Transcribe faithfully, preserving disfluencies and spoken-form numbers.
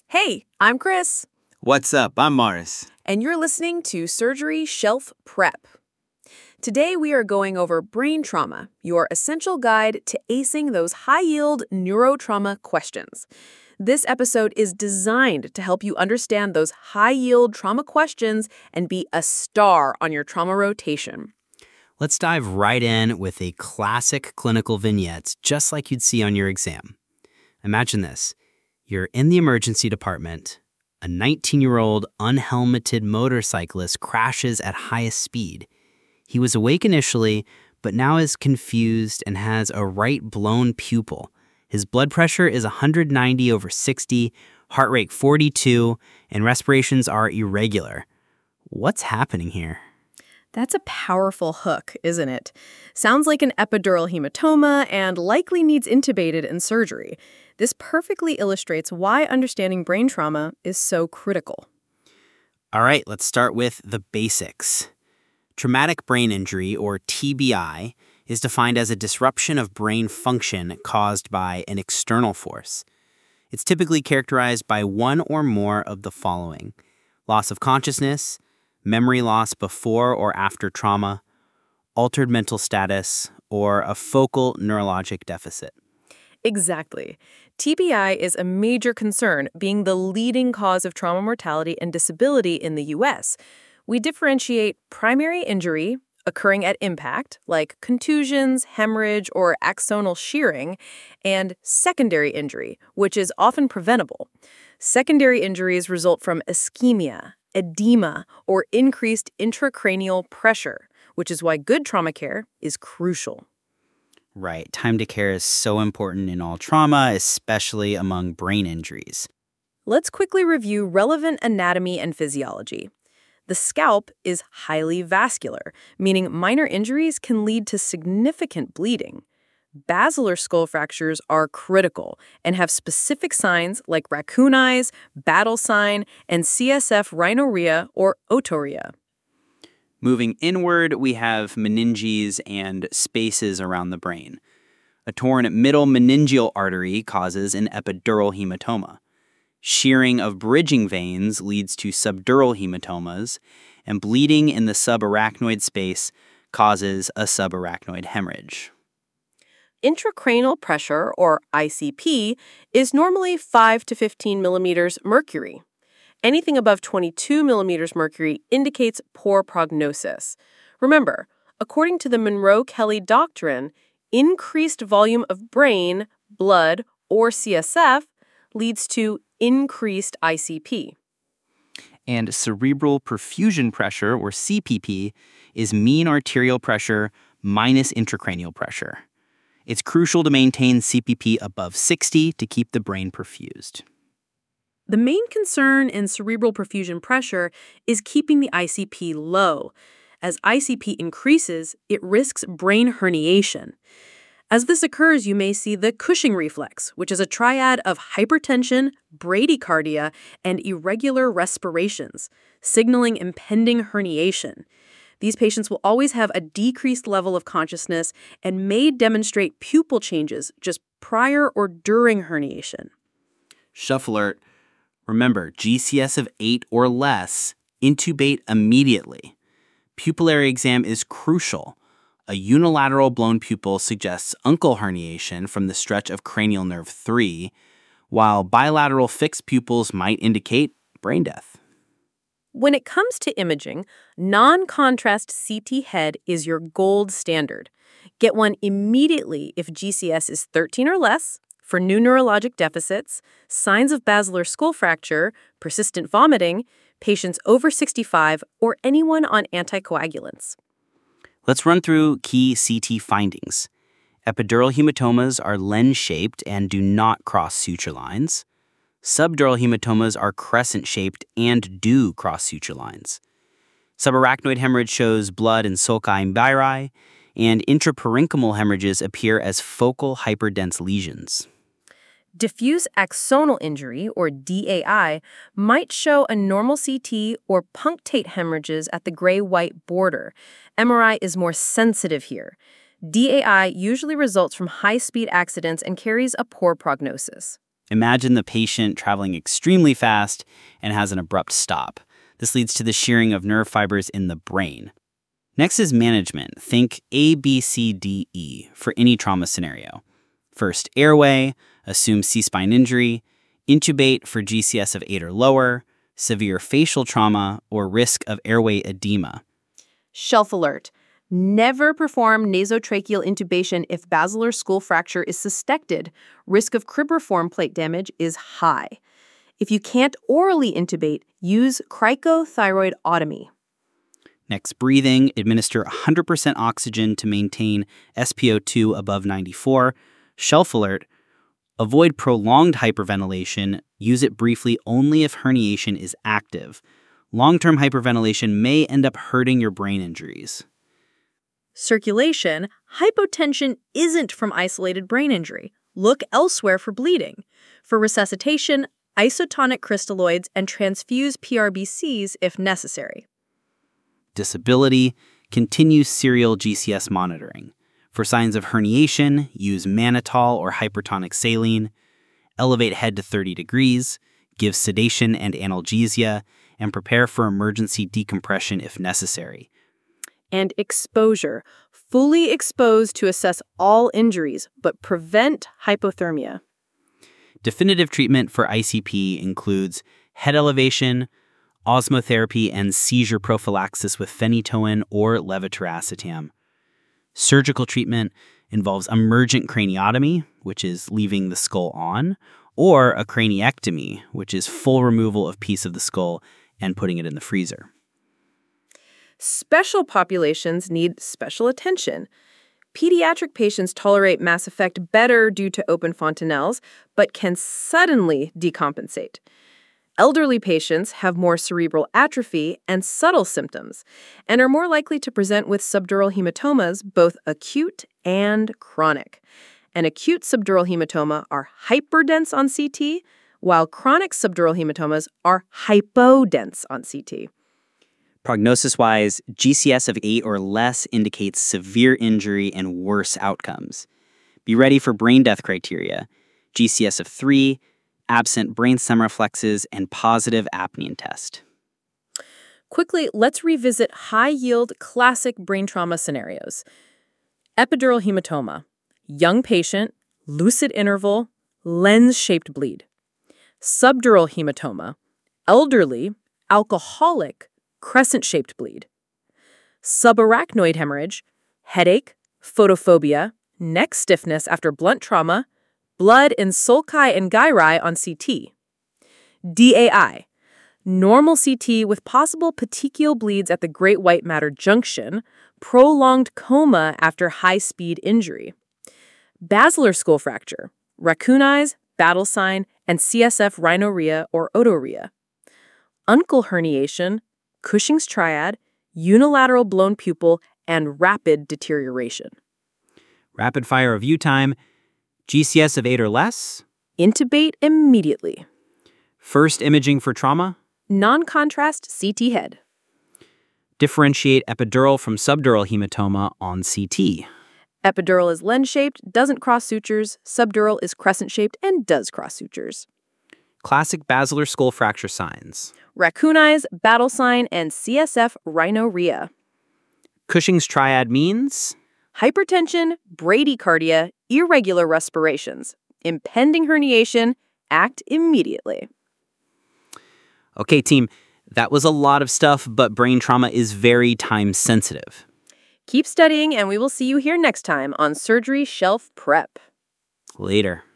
Hey, I'm Chris, What's up? I'm Morris. and you're listening to Surgery Shelf Prep. Today we are going over brain trauma, your essential guide to acing those high-yield neurotrauma questions. This episode is designed to help you understand those high-yield trauma questions and be a star on your trauma rotation. Let's dive right in with a classic clinical vignette, just like you'd see on your exam. Imagine this. You're in the emergency department. A nineteen-year-old unhelmeted motorcyclist crashes at highest speed. He was awake initially, but now is confused and has a right blown pupil. His blood pressure is one hundred ninety over sixty, heart rate forty-two, and respirations are irregular. What's happening here? That's a powerful hook, isn't it? Sounds like an epidural hematoma and likely needs intubated in surgery. This perfectly illustrates why understanding brain trauma is so critical. All right, let's start with the basics. Traumatic brain injury, or T B I, is defined as a disruption of brain function caused by an external force. It's typically characterized by one or more of the following: loss of consciousness, memory loss before or after trauma, altered mental status, or a focal neurologic deficit. Exactly. T B I is a major concern, being the leading cause of trauma mortality and disability in the U S. We differentiate primary injury, occurring at impact, like contusions, hemorrhage, or axonal shearing, and secondary injury, which is often preventable. Secondary injuries result from ischemia, edema, or increased intracranial pressure, which is why good trauma care is crucial. Right, time to care is so important in all trauma, especially among brain injuries. Let's quickly review relevant anatomy and physiology. The scalp is highly vascular, meaning minor injuries can lead to significant bleeding. Basilar skull fractures are critical and have specific signs like raccoon eyes, battle sign, and C S F rhinorrhea or otorrhea. Moving inward, we have meninges and spaces around the brain. A torn middle meningeal artery causes an epidural hematoma. Shearing of bridging veins leads to subdural hematomas, and bleeding in the subarachnoid space causes a subarachnoid hemorrhage. Intracranial pressure, or I C P, is normally five to fifteen millimeters mercury. Anything above twenty-two millimeters mercury indicates poor prognosis. Remember, according to the Monroe-Kelly doctrine, increased volume of brain, blood, or C S F leads to increased I C P. And cerebral perfusion pressure, or C P P, is mean arterial pressure minus intracranial pressure. It's crucial to maintain C P P above sixty to keep the brain perfused. The main concern in cerebral perfusion pressure is keeping the I C P low. As I C P increases, it risks brain herniation. As this occurs, you may see the Cushing reflex, which is a triad of hypertension, bradycardia, and irregular respirations, signaling impending herniation. These patients will always have a decreased level of consciousness and may demonstrate pupil changes just prior or during herniation. Shuff alert. Remember, G C S of eight or less, intubate immediately. Pupillary exam is crucial. A unilateral blown pupil suggests uncal herniation from the stretch of cranial nerve three, while bilateral fixed pupils might indicate brain death. When it comes to imaging, non-contrast C T head is your gold standard. Get one immediately if G C S is thirteen or less, for new neurologic deficits, signs of basilar skull fracture, persistent vomiting, patients over sixty-five, or anyone on anticoagulants. Let's run through key C T findings. Epidural hematomas are lens-shaped and do not cross suture lines. Subdural hematomas are crescent-shaped and do cross suture lines. Subarachnoid hemorrhage shows blood and sulci and biri, and intraparenchymal hemorrhages appear as focal hyperdense lesions. Diffuse axonal injury, or D A I, might show a normal C T or punctate hemorrhages at the gray-white border. M R I is more sensitive here. D A I usually results from high-speed accidents and carries a poor prognosis. Imagine the patient traveling extremely fast and has an abrupt stop. This leads to the shearing of nerve fibers in the brain. Next is management. Think A, B, C, D, E for any trauma scenario. First, airway, assume C-spine injury, intubate for G C S of eight or lower, severe facial trauma, or risk of airway edema. Shelf alert. Never perform nasotracheal intubation if basilar skull fracture is suspected. Risk of cribriform plate damage is high. If you can't orally intubate, use cricothyroidotomy. Next, breathing. Administer one hundred percent oxygen to maintain S p O two above ninety-four. Shelf alert. Avoid prolonged hyperventilation. Use it briefly only if herniation is active. Long-term hyperventilation may end up hurting your brain injuries. Circulation, hypotension isn't from isolated brain injury. Look elsewhere for bleeding. For resuscitation, isotonic crystalloids and transfuse P R B Cs if necessary. Disability, continue serial G C S monitoring. For signs of herniation, use mannitol or hypertonic saline. Elevate head to thirty degrees, give sedation and analgesia, and prepare for emergency decompression if necessary. And exposure. Fully expose to assess all injuries, but prevent hypothermia. Definitive treatment for I C P includes head elevation, osmotherapy, and seizure prophylaxis with phenytoin or levetiracetam. Surgical treatment involves emergent craniotomy, which is leaving the skull on, or a craniectomy, which is full removal of piece of the skull and putting it in the freezer. Special populations need special attention. Pediatric patients tolerate mass effect better due to open fontanelles, but can suddenly decompensate. Elderly patients have more cerebral atrophy and subtle symptoms, and are more likely to present with subdural hematomas, both acute and chronic. And acute subdural hematoma are hyperdense on C T, while chronic subdural hematomas are hypodense on C T. Prognosis-wise, G C S of eight or less indicates severe injury and worse outcomes. Be ready for brain death criteria: G C S of three, absent brainstem reflexes, and positive apneian test. Quickly, let's revisit high-yield classic brain trauma scenarios. Epidural hematoma, young patient, lucid interval, lens-shaped bleed. Subdural hematoma, elderly, alcoholic, crescent-shaped bleed. Subarachnoid hemorrhage, headache, photophobia, neck stiffness after blunt trauma, blood in sulci and gyri on C T. D A I, normal C T with possible petechial bleeds at the great white matter junction, prolonged coma after high-speed injury. Basilar skull fracture, raccoon eyes, battle sign, and C S F rhinorrhea or otorrhea. Uncal herniation, Cushing's triad, unilateral blown pupil, and rapid deterioration. Rapid fire review time. G C S of eight or less. Intubate immediately. First imaging for trauma. Non-contrast C T head. Differentiate epidural from subdural hematoma on C T. Epidural is lens-shaped, doesn't cross sutures. Subdural is crescent-shaped and does cross sutures. Classic basilar skull fracture signs: Raccoon eyes, battle sign, and C S F rhinorrhea. Cushing's triad means Hypertension, bradycardia, irregular respirations. Impending herniation, act immediately. Okay, team, that was a lot of stuff, but brain trauma is very time sensitive. Keep studying, and we will see you here next time on Surgery Shelf Prep. Later.